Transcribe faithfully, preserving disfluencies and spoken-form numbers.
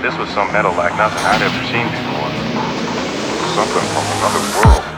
This was some metal like nothing I'd ever seen before. Something from another world.